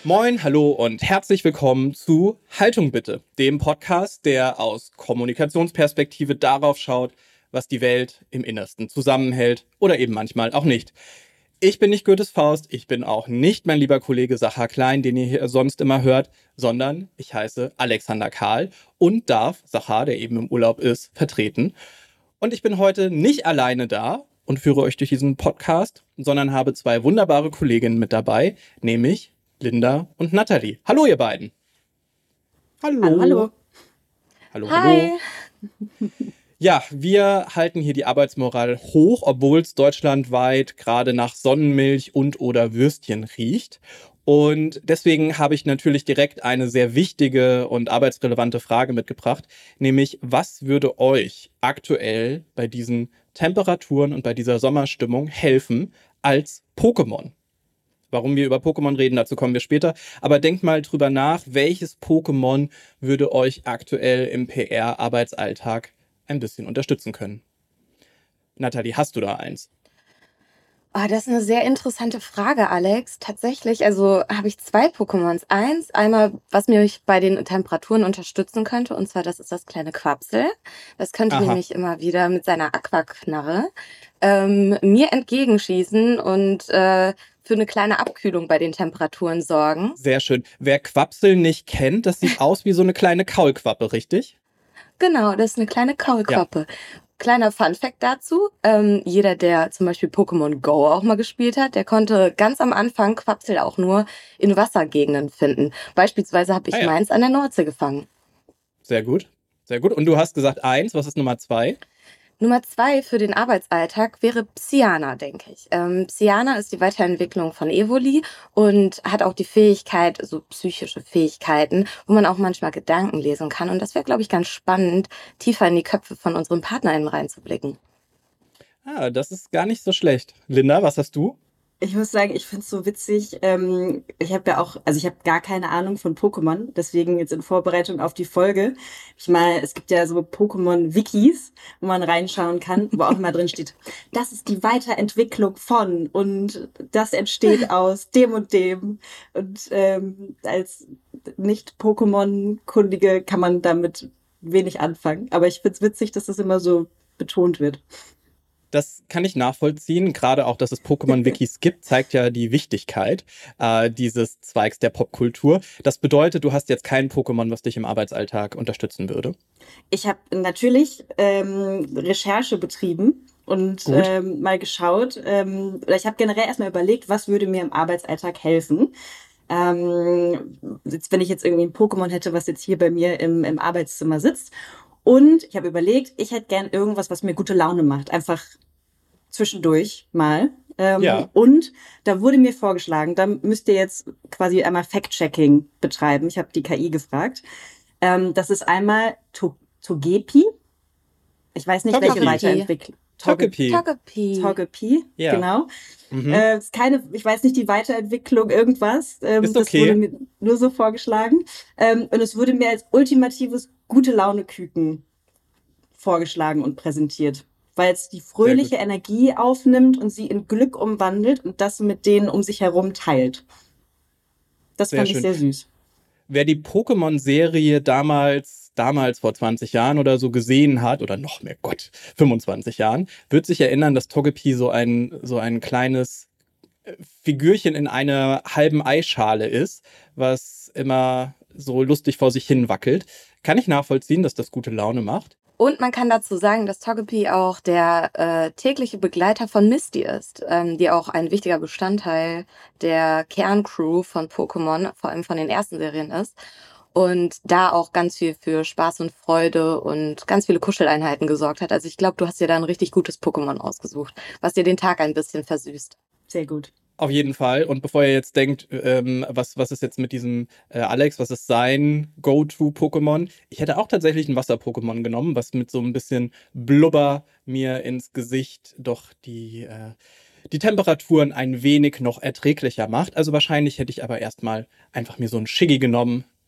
Moin, hallo und herzlich willkommen zu Haltung bitte, dem Podcast, der aus Kommunikationsperspektive darauf schaut, was die Welt im Innersten zusammenhält oder eben manchmal auch nicht. Ich bin nicht Goethes Faust, ich bin auch nicht mein lieber Kollege Sachar Klein, den ihr hier sonst immer hört, sondern ich heiße Alexander Karl und darf Sachar, der eben im Urlaub ist, vertreten. Und ich bin heute nicht alleine da und führe euch durch diesen Podcast, sondern habe zwei wunderbare Kolleginnen mit dabei, nämlich Linda und Nathalie. Hallo, ihr beiden. Hallo. Hallo. Hallo, Hi. hallo. Ja, wir halten hier die Arbeitsmoral hoch, obwohl es deutschlandweit gerade nach Sonnenmilch und oder Würstchen riecht. Und deswegen habe ich natürlich direkt eine sehr wichtige und arbeitsrelevante Frage mitgebracht, nämlich was würde euch aktuell bei diesen Temperaturen und bei dieser Sommerstimmung helfen als Pokémon? Warum wir über Pokémon reden, dazu kommen wir später. Aber denkt mal drüber nach, welches Pokémon würde euch aktuell im PR-Arbeitsalltag ein bisschen unterstützen können? Nathalie, hast du da eins? Das ist eine sehr interessante Frage, Alex. Tatsächlich, also habe ich zwei Pokémons. Eins, einmal, was mich bei den Temperaturen unterstützen könnte, und zwar das ist das kleine Quapsel. Das könnte Aha. nämlich immer wieder mit seiner Aquaknarre mir entgegenschießen und für eine kleine Abkühlung bei den Temperaturen sorgen. Sehr schön. Wer Quapsel nicht kennt, das sieht aus wie so eine kleine Kaulquappe, richtig? Genau, das ist eine kleine Kaulquappe. Kleiner Funfact dazu, jeder, der zum Beispiel Pokémon Go auch mal gespielt hat, der konnte ganz am Anfang Quapsel auch nur in Wassergegenden finden. Beispielsweise habe ich meins an der Nordsee gefangen. Sehr gut, sehr gut. Und du hast gesagt eins, was ist Nummer 2? Nummer 2 für den Arbeitsalltag wäre Psyana, denke ich. Psyana ist die Weiterentwicklung von Evoli und hat auch die Fähigkeit, so psychische Fähigkeiten, wo man auch manchmal Gedanken lesen kann. Und das wäre, glaube ich, ganz spannend, tiefer in die Köpfe von unseren PartnerInnen reinzublicken. Das ist gar nicht so schlecht. Linda, was hast du? Ich muss sagen, ich finde es so witzig. Ich habe ja auch, also ich habe gar keine Ahnung von Pokémon, deswegen jetzt in Vorbereitung auf die Folge. Es gibt ja so Pokémon-Wikis, wo man reinschauen kann, wo auch mal drin steht, das ist die Weiterentwicklung von und das entsteht aus dem und dem. Und als Nicht-Pokémon-Kundige kann man damit wenig anfangen. Aber ich finde es witzig, dass das immer so betont wird. Das kann ich nachvollziehen. Gerade auch, dass es Pokémon-Wikis gibt, zeigt ja die Wichtigkeit dieses Zweigs der Popkultur. Das bedeutet, du hast jetzt kein Pokémon, was dich im Arbeitsalltag unterstützen würde? Ich habe natürlich Recherche betrieben und mal geschaut. Oder ich habe generell erstmal überlegt, was würde mir im Arbeitsalltag helfen. Wenn ich jetzt irgendwie ein Pokémon hätte, was jetzt hier bei mir im Arbeitszimmer sitzt. Und ich habe überlegt, ich hätte gern irgendwas, was mir gute Laune macht. Einfach zwischendurch mal. Und da wurde mir vorgeschlagen, da müsst ihr jetzt quasi einmal Fact-Checking betreiben. Ich habe die KI gefragt. Das ist einmal Togepi. Ich weiß nicht, welche Weiterentwicklung. Togepi, ja. Genau. Ist ich weiß nicht, die Weiterentwicklung irgendwas. Ist okay. Das wurde mir nur so vorgeschlagen. Und es wurde mir als ultimatives Gute-Laune-Küken vorgeschlagen und präsentiert. Weil es die fröhliche Energie aufnimmt und sie in Glück umwandelt und das mit denen um sich herum teilt. Das fand ich sehr süß. Wer die Pokémon-Serie damals vor 20 Jahren oder so gesehen hat, oder noch mehr, 25 Jahren, wird sich erinnern, dass Togepi so ein kleines Figürchen in einer halben Eischale ist, was immer so lustig vor sich hin wackelt. Kann ich nachvollziehen, dass das gute Laune macht. Und man kann dazu sagen, dass Togepi auch der tägliche Begleiter von Misty ist, die auch ein wichtiger Bestandteil der Kerncrew von Pokémon, vor allem von den ersten Serien ist. Und da auch ganz viel für Spaß und Freude und ganz viele Kuscheleinheiten gesorgt hat. Also ich glaube, du hast dir da ein richtig gutes Pokémon ausgesucht, was dir den Tag ein bisschen versüßt. Sehr gut. Auf jeden Fall. Und bevor ihr jetzt denkt, was ist jetzt mit diesem Alex, was ist sein Go-To-Pokémon? Ich hätte auch tatsächlich ein Wasser-Pokémon genommen, was mit so ein bisschen Blubber mir ins Gesicht doch die Temperaturen ein wenig noch erträglicher macht. Also wahrscheinlich hätte ich aber erstmal einfach mir so ein Shiggy genommen,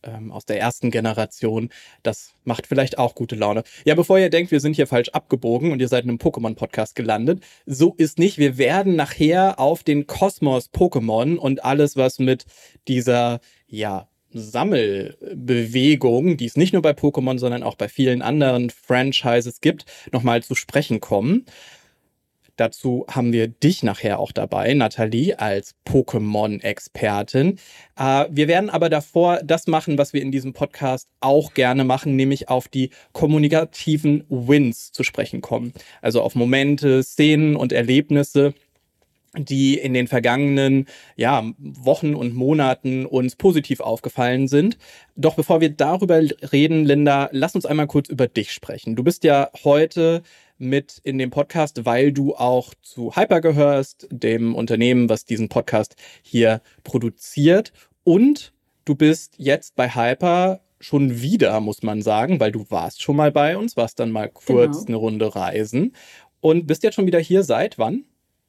aus der ersten Generation. Das macht vielleicht auch gute Laune. Ja, bevor ihr denkt, wir sind hier falsch abgebogen und ihr seid in einem Pokémon-Podcast gelandet, so ist nicht. Wir werden nachher auf den Kosmos Pokémon und alles, was mit dieser, Sammelbewegung, die es nicht nur bei Pokémon, sondern auch bei vielen anderen Franchises gibt, nochmal zu sprechen kommen. Dazu haben wir dich nachher auch dabei, Nathalie, als Pokémon-Expertin. Wir werden aber davor das machen, was wir in diesem Podcast auch gerne machen, nämlich auf die kommunikativen Wins zu sprechen kommen. Also auf Momente, Szenen und Erlebnisse, die in den vergangenen Wochen und Monaten uns positiv aufgefallen sind. Doch bevor wir darüber reden, Linda, lass uns einmal kurz über dich sprechen. Du bist ja heute mit in dem Podcast, weil du auch zu Hyper gehörst, dem Unternehmen, was diesen Podcast hier produziert. Und du bist jetzt bei Hyper schon wieder, muss man sagen, weil du warst schon mal bei uns, warst dann mal kurz eine Runde reisen und bist jetzt schon wieder hier seit wann?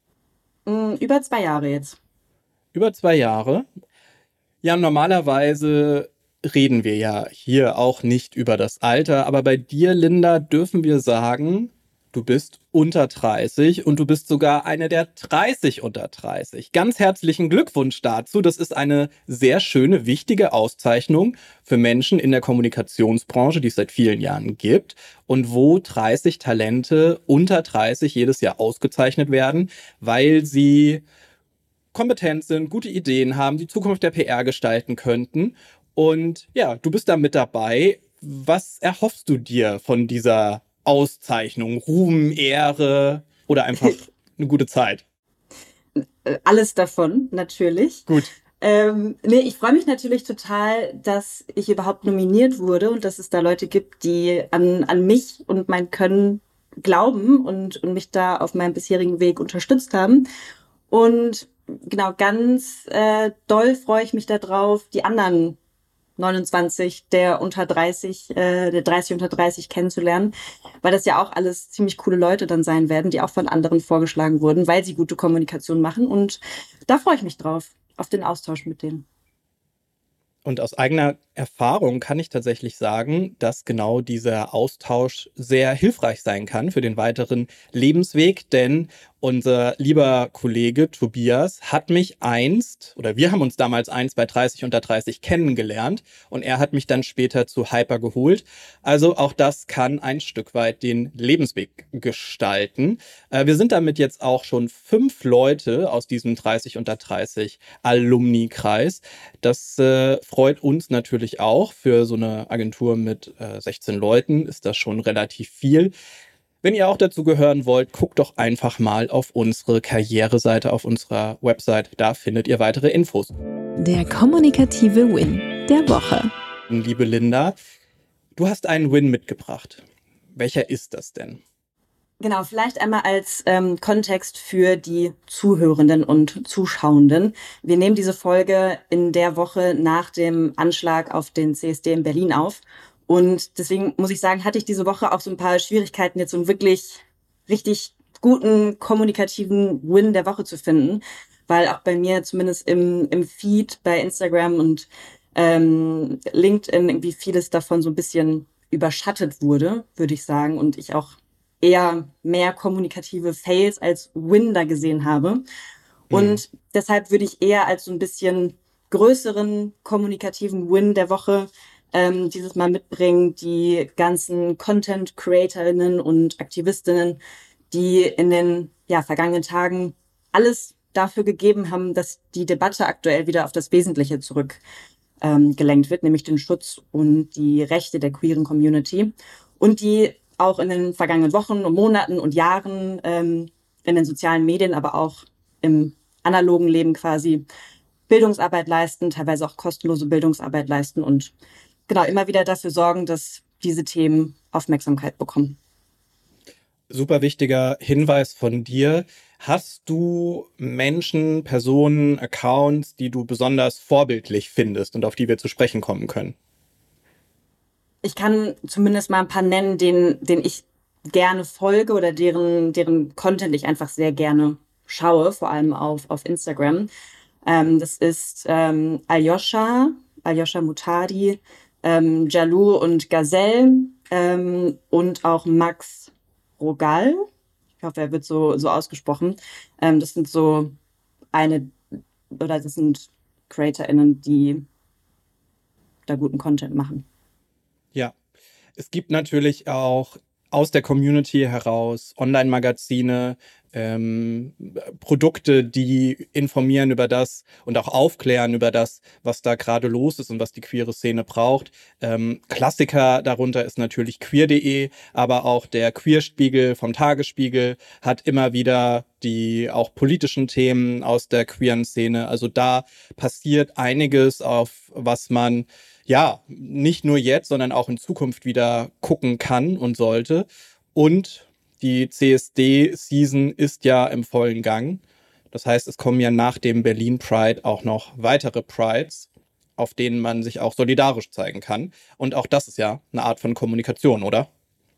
Über 2 Jahre jetzt. Über 2 Jahre. Ja, normalerweise reden wir ja hier auch nicht über das Alter, aber bei dir, Linda, dürfen wir sagen, du bist unter 30 und du bist sogar eine der 30 unter 30. Ganz herzlichen Glückwunsch dazu. Das ist eine sehr schöne, wichtige Auszeichnung für Menschen in der Kommunikationsbranche, die es seit vielen Jahren gibt und wo 30 Talente unter 30 jedes Jahr ausgezeichnet werden, weil sie kompetent sind, gute Ideen haben, die Zukunft der PR gestalten könnten. Und ja, du bist da mit dabei. Was erhoffst du dir von dieser Auszeichnung, Ruhm, Ehre oder einfach eine gute Zeit? Alles davon, natürlich. Gut. Ich freue mich natürlich total, dass ich überhaupt nominiert wurde und dass es da Leute gibt, die an mich und mein Können glauben und mich da auf meinem bisherigen Weg unterstützt haben. Und genau, ganz doll freue ich mich darauf, die anderen 29 der 30 unter 30 kennenzulernen, weil das ja auch alles ziemlich coole Leute dann sein werden, die auch von anderen vorgeschlagen wurden, weil sie gute Kommunikation machen. Und da freue ich mich drauf, auf den Austausch mit denen. Und aus eigener Erfahrung kann ich tatsächlich sagen, dass genau dieser Austausch sehr hilfreich sein kann für den weiteren Lebensweg, denn unser lieber Kollege Tobias hat mich wir haben uns damals bei 30 unter 30 kennengelernt und er hat mich dann später zu Hyper geholt. Also auch das kann ein Stück weit den Lebensweg gestalten. Wir sind damit jetzt auch schon 5 Leute aus diesem 30 unter 30 Alumni-Kreis. Das freut uns natürlich auch. Für so eine Agentur mit 16 Leuten ist das schon relativ viel. Wenn ihr auch dazu gehören wollt, guckt doch einfach mal auf unsere Karriereseite auf unserer Website. Da findet ihr weitere Infos. Der kommunikative Win der Woche. Liebe Linda, du hast einen Win mitgebracht. Welcher ist das denn? Genau, vielleicht einmal als Kontext für die Zuhörenden und Zuschauenden. Wir nehmen diese Folge in der Woche nach dem Anschlag auf den CSD in Berlin auf. Und deswegen muss ich sagen, hatte ich diese Woche auch so ein paar Schwierigkeiten, jetzt so einen wirklich richtig guten kommunikativen Win der Woche zu finden, weil auch bei mir zumindest im Feed bei Instagram und LinkedIn irgendwie vieles davon so ein bisschen überschattet wurde, würde ich sagen, und ich auch eher mehr kommunikative Fails als Win da gesehen habe. Und deshalb würde ich eher als so ein bisschen größeren kommunikativen Win der Woche dieses Mal mitbringen, die ganzen Content-CreatorInnen und Aktivistinnen, die in den vergangenen Tagen alles dafür gegeben haben, dass die Debatte aktuell wieder auf das Wesentliche zurückgelenkt wird, nämlich den Schutz und die Rechte der queeren Community. Und die auch in den vergangenen Wochen und Monaten und Jahren in den sozialen Medien, aber auch im analogen Leben quasi Bildungsarbeit leisten, teilweise auch kostenlose Bildungsarbeit leisten und genau immer wieder dafür sorgen, dass diese Themen Aufmerksamkeit bekommen. Super wichtiger Hinweis von dir. Hast du Menschen, Personen, Accounts, die du besonders vorbildlich findest und auf die wir zu sprechen kommen können? Ich kann zumindest mal ein paar nennen, denen ich gerne folge oder deren Content ich einfach sehr gerne schaue, vor allem auf Instagram. Das ist Aljoscha, Alyosha Mutadi, Jalou und Gazelle und auch Max Rogal. Ich hoffe, er wird so ausgesprochen. Das sind das sind CreatorInnen, die da guten Content machen. Ja, es gibt natürlich auch aus der Community heraus Online-Magazine, Produkte, die informieren über das und auch aufklären über das, was da gerade los ist und was die queere Szene braucht. Klassiker darunter ist natürlich queer.de, aber auch der Queerspiegel vom Tagesspiegel hat immer wieder die auch politischen Themen aus der queeren Szene. Also da passiert einiges, auf was man ja nicht nur jetzt, sondern auch in Zukunft wieder gucken kann und sollte. Und die CSD-Season ist ja im vollen Gang. Das heißt, es kommen ja nach dem Berlin Pride auch noch weitere Prides, auf denen man sich auch solidarisch zeigen kann. Und auch das ist ja eine Art von Kommunikation, oder?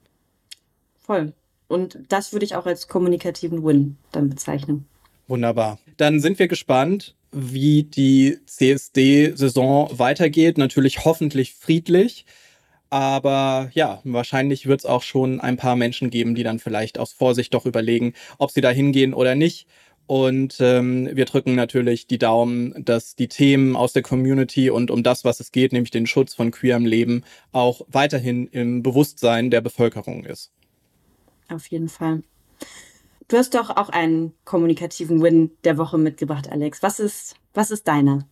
Voll. Und das würde ich auch als kommunikativen Win dann bezeichnen. Wunderbar. Dann sind wir gespannt, wie die CSD-Saison weitergeht. Natürlich hoffentlich friedlich. Aber ja, wahrscheinlich wird es auch schon ein paar Menschen geben, die dann vielleicht aus Vorsicht doch überlegen, ob sie da hingehen oder nicht. Und wir drücken natürlich die Daumen, dass die Themen aus der Community und um das, was es geht, nämlich den Schutz von queerem Leben, auch weiterhin im Bewusstsein der Bevölkerung ist. Auf jeden Fall. Du hast doch auch einen kommunikativen Win der Woche mitgebracht, Alex. Was ist deiner?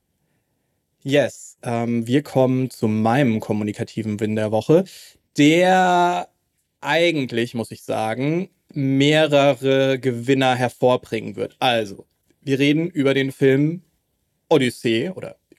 Yes, wir kommen zu meinem kommunikativen Win der Woche, der eigentlich, muss ich sagen, mehrere Gewinner hervorbringen wird. Also, wir reden über den Film Odyssey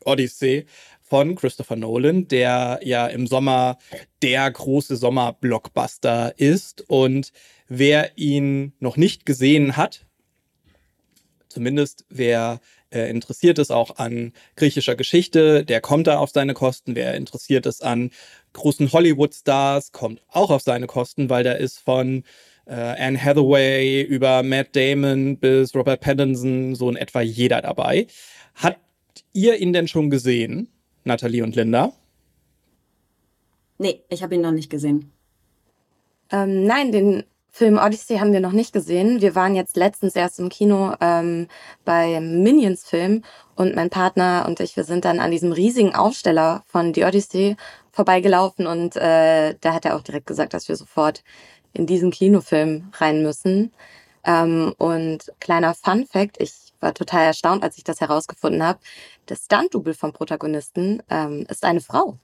von Christopher Nolan, der ja im Sommer der große Sommerblockbuster ist. Und wer ihn noch nicht gesehen hat, zumindest wer interessiert ist auch an griechischer Geschichte, der kommt da auf seine Kosten. Wer interessiert ist an großen Hollywood-Stars, kommt auch auf seine Kosten, weil da ist von Anne Hathaway über Matt Damon bis Robert Pattinson so in etwa jeder dabei. Habt ihr ihn denn schon gesehen, Nathalie und Linda? Nee, ich habe ihn noch nicht gesehen. Nein, den Film Odyssey haben wir noch nicht gesehen. Wir waren jetzt letztens erst im Kino beim Minions-Film und mein Partner und ich, wir sind dann an diesem riesigen Aufsteller von The Odyssey vorbeigelaufen und da hat er auch direkt gesagt, dass wir sofort in diesen Kinofilm rein müssen. Und kleiner Fun-Fact, ich war total erstaunt, als ich das herausgefunden habe, das Stunt-Double vom Protagonisten ist eine Frau.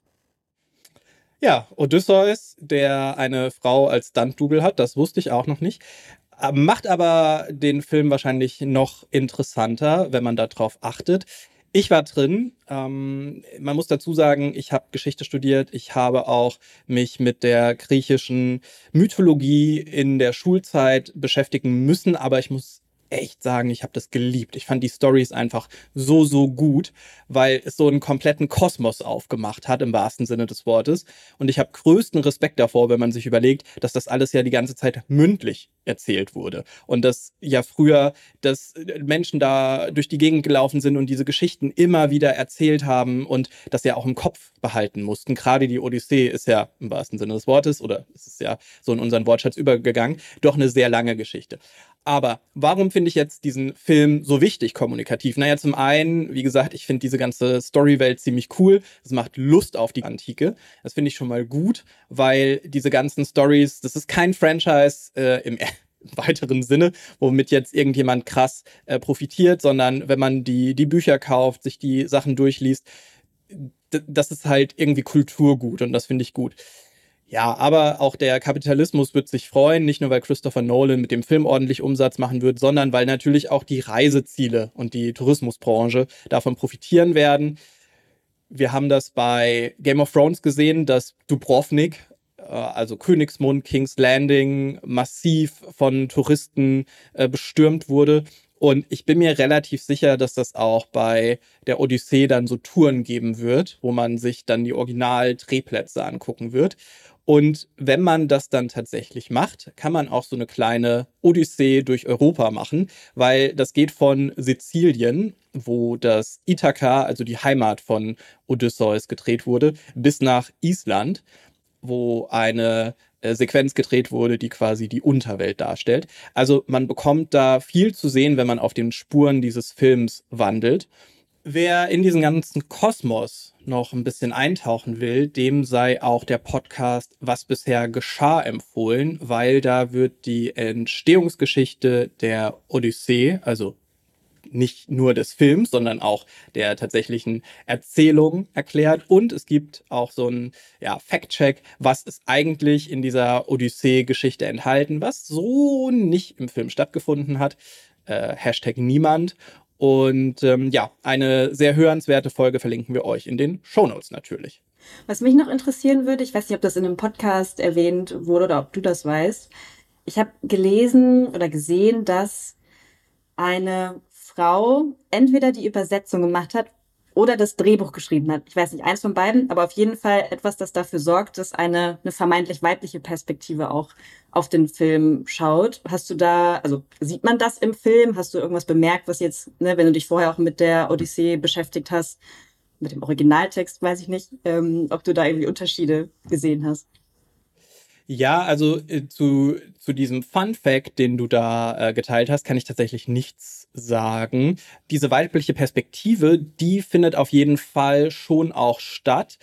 Ja, Odysseus, der eine Frau als Stunt-Double hat, das wusste ich auch noch nicht. Macht aber den Film wahrscheinlich noch interessanter, wenn man darauf achtet. Ich war drin. Man muss dazu sagen, ich habe Geschichte studiert. Ich habe auch mich mit der griechischen Mythologie in der Schulzeit beschäftigen müssen, aber ich muss echt sagen, ich habe das geliebt. Ich fand die Storys einfach so gut, weil es so einen kompletten Kosmos aufgemacht hat, im wahrsten Sinne des Wortes. Und ich habe größten Respekt davor, wenn man sich überlegt, dass das alles ja die ganze Zeit mündlich erzählt wurde. Und dass ja früher, dass Menschen da durch die Gegend gelaufen sind und diese Geschichten immer wieder erzählt haben und das ja auch im Kopf behalten mussten. Gerade die Odyssee ist ja im wahrsten Sinne des Wortes, oder es ist ja so in unseren Wortschatz übergegangen, doch eine sehr lange Geschichte. Aber warum finde ich jetzt diesen Film so wichtig kommunikativ? Naja, zum einen, wie gesagt, ich finde diese ganze Storywelt ziemlich cool. Es macht Lust auf die Antike. Das finde ich schon mal gut, weil diese ganzen Stories, das ist kein Franchise im weiteren Sinne, womit jetzt irgendjemand krass profitiert, sondern wenn man die Bücher kauft, sich die Sachen durchliest, das ist halt irgendwie Kulturgut und das finde ich gut. Ja, aber auch der Kapitalismus wird sich freuen, nicht nur weil Christopher Nolan mit dem Film ordentlich Umsatz machen wird, sondern weil natürlich auch die Reiseziele und die Tourismusbranche davon profitieren werden. Wir haben das bei Game of Thrones gesehen, dass Dubrovnik, also Königsmund, King's Landing, massiv von Touristen bestürmt wurde. Und ich bin mir relativ sicher, dass das auch bei der Odyssee dann so Touren geben wird, wo man sich dann die Original-Drehplätze angucken wird. Und wenn man das dann tatsächlich macht, kann man auch so eine kleine Odyssee durch Europa machen, weil das geht von Sizilien, wo das Ithaka, also die Heimat von Odysseus, gedreht wurde, bis nach Island, wo eine Sequenz gedreht wurde, die quasi die Unterwelt darstellt. Also man bekommt da viel zu sehen, wenn man auf den Spuren dieses Films wandelt. Wer in diesen ganzen Kosmos noch ein bisschen eintauchen will, dem sei auch der Podcast Was bisher geschah empfohlen, weil da wird die Entstehungsgeschichte der Odyssee, also nicht nur des Films, sondern auch der tatsächlichen Erzählung erklärt. Und es gibt auch so einen Fact-Check, was ist eigentlich in dieser Odyssee-Geschichte enthalten, was so nicht im Film stattgefunden hat. Hashtag niemand. Und eine sehr hörenswerte Folge verlinken wir euch in den Shownotes natürlich. Was mich noch interessieren würde, ich weiß nicht, ob das in einem Podcast erwähnt wurde oder ob du das weißt. Ich habe gelesen oder gesehen, dass eine Frau entweder die Übersetzung gemacht hat oder das Drehbuch geschrieben hat. Ich weiß nicht, eins von beiden, aber auf jeden Fall etwas, das dafür sorgt, dass eine vermeintlich weibliche Perspektive auch auf den Film schaut. Hast du da, also sieht man das im Film? Hast du irgendwas bemerkt, was jetzt, wenn du dich vorher auch mit der Odyssee beschäftigt hast, mit dem Originaltext, weiß ich nicht, ob du da irgendwie Unterschiede gesehen hast? Ja, also zu diesem Fun Fact, den du da geteilt hast, kann ich tatsächlich nichts sagen. Diese weibliche Perspektive, die findet auf jeden Fall schon auch statt,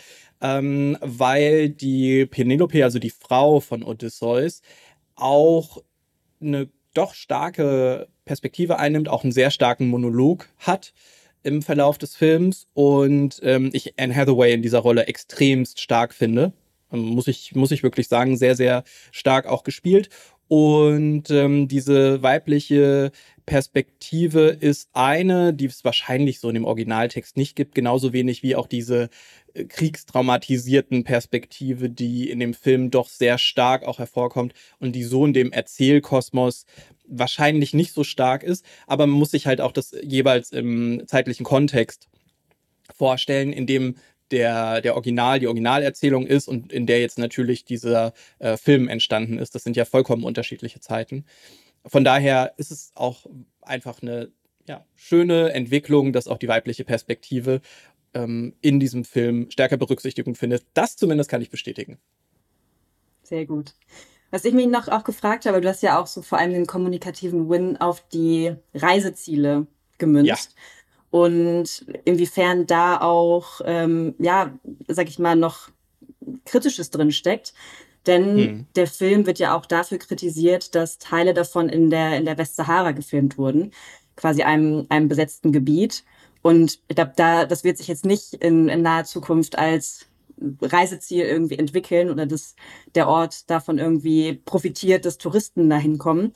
weil die Penelope, also die Frau von Odysseus, auch eine doch starke Perspektive einnimmt, auch einen sehr starken Monolog hat im Verlauf des Films und ich Anne Hathaway in dieser Rolle extremst stark finde. Muss ich wirklich sagen, sehr, sehr stark auch gespielt. Und diese weibliche Perspektive ist eine, die es wahrscheinlich so in dem Originaltext nicht gibt, genauso wenig wie auch diese kriegstraumatisierten Perspektive, die in dem Film doch sehr stark auch hervorkommt und die so in dem Erzählkosmos wahrscheinlich nicht so stark ist. Aber man muss sich halt auch das jeweils im zeitlichen Kontext vorstellen, in dem die Originalerzählung ist und in der jetzt natürlich dieser Film entstanden ist. Das sind ja vollkommen unterschiedliche Zeiten. Von daher ist es auch einfach eine schöne Entwicklung, dass auch die weibliche Perspektive in diesem Film stärker Berücksichtigung findet. Das zumindest kann ich bestätigen. Sehr gut. Was ich mich noch auch gefragt habe, du hast ja auch so vor allem den kommunikativen Win auf die Reiseziele gemünzt. Ja. Und inwiefern da auch, sag ich mal, noch Kritisches drin steckt. Denn der Film wird ja auch dafür kritisiert, dass Teile davon in der Westsahara gefilmt wurden, quasi einem besetzten Gebiet. Und ich glaube, das wird sich jetzt nicht in naher Zukunft als Reiseziel irgendwie entwickeln oder dass der Ort davon irgendwie profitiert, dass Touristen dahin kommen.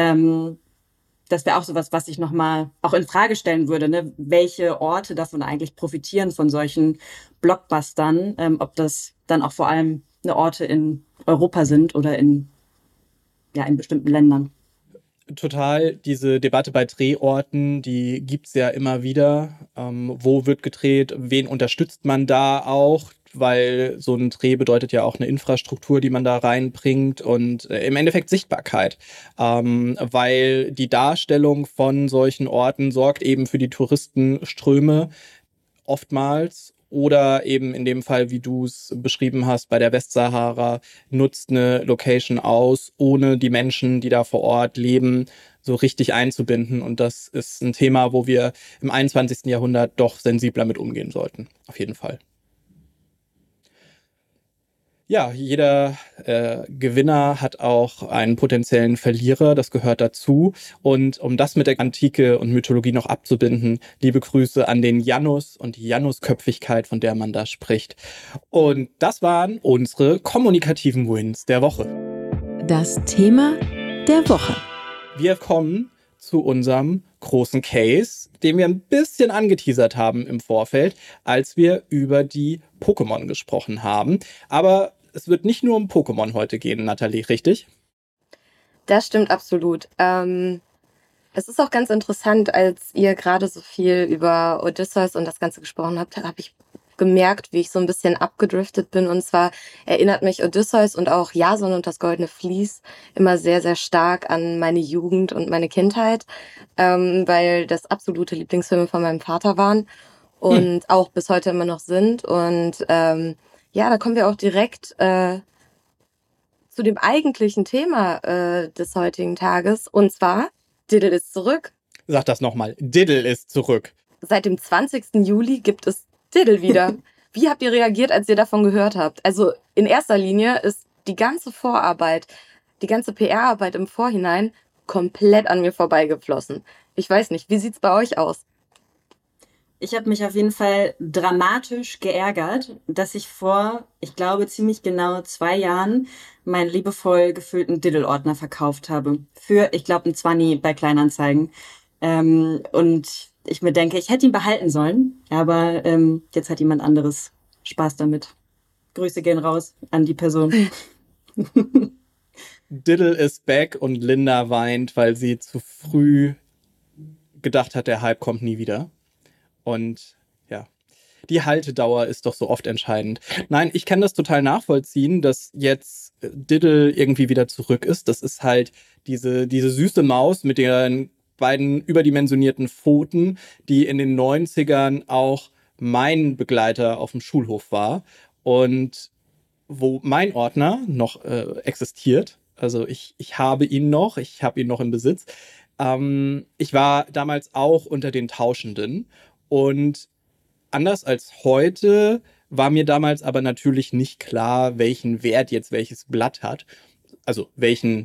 Das wäre auch sowas, was ich nochmal auch in Frage stellen würde, ne? Welche Orte davon eigentlich profitieren von solchen Blockbustern, ob das dann auch vor allem Orte in Europa sind oder in bestimmten Ländern. Total, diese Debatte bei Drehorten, die gibt's ja immer wieder. Wo wird gedreht? Wen unterstützt man da auch? Weil so ein Dreh bedeutet ja auch eine Infrastruktur, die man da reinbringt und im Endeffekt Sichtbarkeit. Weil die Darstellung von solchen Orten sorgt eben für die Touristenströme oftmals. Oder eben in dem Fall, wie du es beschrieben hast, bei der Westsahara, nutzt eine Location aus, ohne die Menschen, die da vor Ort leben, so richtig einzubinden. Und das ist ein Thema, wo wir im 21. Jahrhundert doch sensibler mit umgehen sollten. Auf jeden Fall. Ja, jeder Gewinner hat auch einen potenziellen Verlierer, das gehört dazu. Und um das mit der Antike und Mythologie noch abzubinden, liebe Grüße an den Janus und die Janusköpfigkeit, von der man da spricht. Und das waren unsere kommunikativen Wins der Woche. Das Thema der Woche. Wir kommen zu unserem großen Case, den wir ein bisschen angeteasert haben im Vorfeld, als wir über die Pokémon gesprochen haben. Aber es wird nicht nur um Pokémon heute gehen, Nathalie, richtig? Das stimmt absolut. Es ist auch ganz interessant, als ihr gerade so viel über Odysseus und das Ganze gesprochen habt, habe ich gemerkt, wie ich so ein bisschen abgedriftet bin. Und zwar erinnert mich Odysseus und auch Jason und das Goldene Vlies immer sehr, sehr stark an meine Jugend und meine Kindheit, weil das absolute Lieblingsfilme von meinem Vater waren und auch bis heute immer noch sind. Und da kommen wir auch direkt zu dem eigentlichen Thema des heutigen Tages. Und zwar, Diddle ist zurück. Sag das nochmal. Diddle ist zurück. Seit dem 20. Juli gibt es Diddle wieder. Wie habt ihr reagiert, als ihr davon gehört habt? Also in erster Linie ist die ganze Vorarbeit, die ganze PR-Arbeit im Vorhinein komplett an mir vorbeigeflossen. Ich weiß nicht, wie sieht's bei euch aus? Ich habe mich auf jeden Fall dramatisch geärgert, dass ich vor, ich glaube, ziemlich genau 2 Jahren meinen liebevoll gefüllten Diddle-Ordner verkauft habe. Für, ich glaube, ein 20 bei Kleinanzeigen. Und ich mir denke, ich hätte ihn behalten sollen, aber jetzt hat jemand anderes Spaß damit. Grüße gehen raus an die Person. Diddle is back und Linda weint, weil sie zu früh gedacht hat, der Hype kommt nie wieder. Und ja, die Haltedauer ist doch so oft entscheidend. Nein, ich kann das total nachvollziehen, dass jetzt Diddle irgendwie wieder zurück ist. Das ist halt diese süße Maus mit den beiden überdimensionierten Pfoten, die in den 90ern auch mein Begleiter auf dem Schulhof war. Und wo mein Ordner noch existiert. Also ich habe ihn noch im Besitz. Ich war damals auch unter den Tauschenden. Und anders als heute war mir damals aber natürlich nicht klar, welchen Wert jetzt welches Blatt hat. Also welchen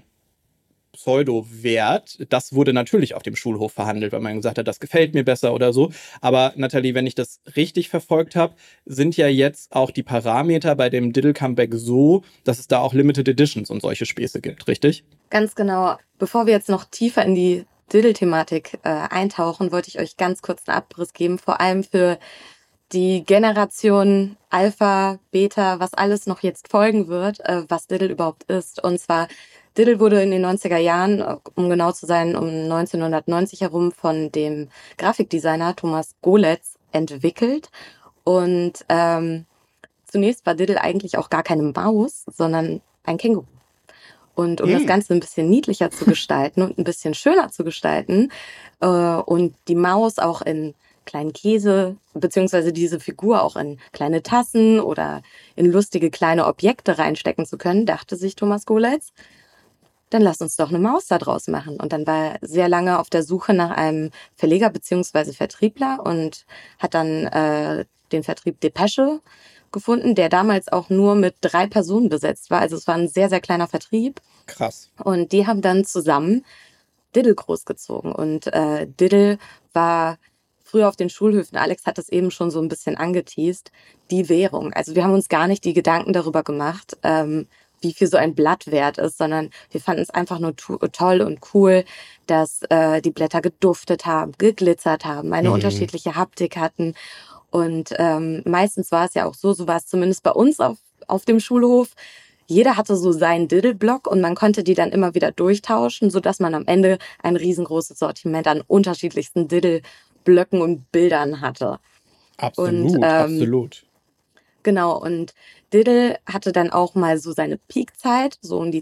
Pseudo-Wert. Das wurde natürlich auf dem Schulhof verhandelt, weil man gesagt hat, das gefällt mir besser oder so. Aber Nathalie, wenn ich das richtig verfolgt habe, sind ja jetzt auch die Parameter bei dem Diddle Comeback so, dass es da auch Limited Editions und solche Späße gibt, richtig? Ganz genau. Bevor wir jetzt noch tiefer in die Diddle-Thematik eintauchen, wollte ich euch ganz kurz einen Abriss geben, vor allem für die Generation Alpha, Beta, was alles noch jetzt folgen wird, was Diddle überhaupt ist. Und zwar, Diddle wurde in den 90er Jahren, um genau zu sein, um 1990 herum von dem Grafikdesigner Thomas Golitz entwickelt. Und zunächst war Diddle eigentlich auch gar keine Maus, sondern ein Känguru. Und um das Ganze ein bisschen niedlicher zu gestalten und ein bisschen schöner zu gestalten und die Maus auch in kleinen Käse, beziehungsweise diese Figur auch in kleine Tassen oder in lustige kleine Objekte reinstecken zu können, dachte sich Thomas Golitz, dann lass uns doch eine Maus da draus machen. Und dann war er sehr lange auf der Suche nach einem Verleger beziehungsweise Vertriebler und hat dann den Vertrieb Depesche gefunden, der damals auch nur mit 3 Personen besetzt war. Also es war ein sehr, sehr kleiner Vertrieb. Krass. Und die haben dann zusammen Diddle großgezogen. Und Diddle war früher auf den Schulhöfen, Alex hat das eben schon so ein bisschen angeteast, die Währung. Also wir haben uns gar nicht die Gedanken darüber gemacht, wie viel so ein Blatt wert ist, sondern wir fanden es einfach nur toll und cool, dass die Blätter geduftet haben, geglitzert haben, eine unterschiedliche Haptik hatten. Und meistens war es ja auch so war es zumindest bei uns auf dem Schulhof, jeder hatte so seinen Diddle-Block und man konnte die dann immer wieder durchtauschen, sodass man am Ende ein riesengroßes Sortiment an unterschiedlichsten Diddle-Blöcken und Bildern hatte. Absolut, absolut. Genau, und Diddle hatte dann auch mal so seine Peakzeit, so um die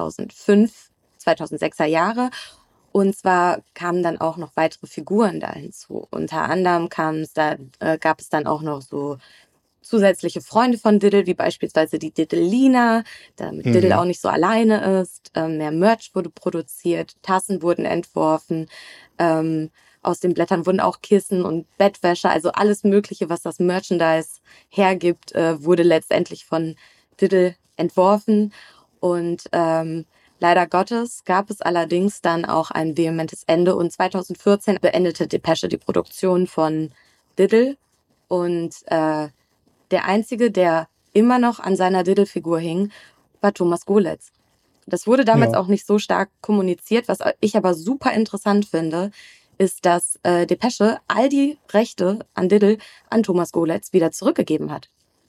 2006er Jahre. Und zwar kamen dann auch noch weitere Figuren da hinzu. Unter anderem gab es dann auch noch so zusätzliche Freunde von Diddle, wie beispielsweise die Diddle-Lina, damit Diddle auch nicht so alleine ist. Mehr Merch wurde produziert, Tassen wurden entworfen, aus den Blättern wurden auch Kissen und Bettwäsche, also alles Mögliche, was das Merchandise hergibt, wurde letztendlich von Diddle entworfen. Und leider Gottes gab es allerdings dann auch ein vehementes Ende und 2014 beendete Depesche die Produktion von Diddle und der Einzige, der immer noch an seiner Diddle-Figur hing, war Thomas Golitz. Das wurde damals auch nicht so stark kommuniziert. Was ich aber super interessant finde, ist, dass Depesche all die Rechte an Diddle an Thomas Golitz wieder zurückgegeben hat.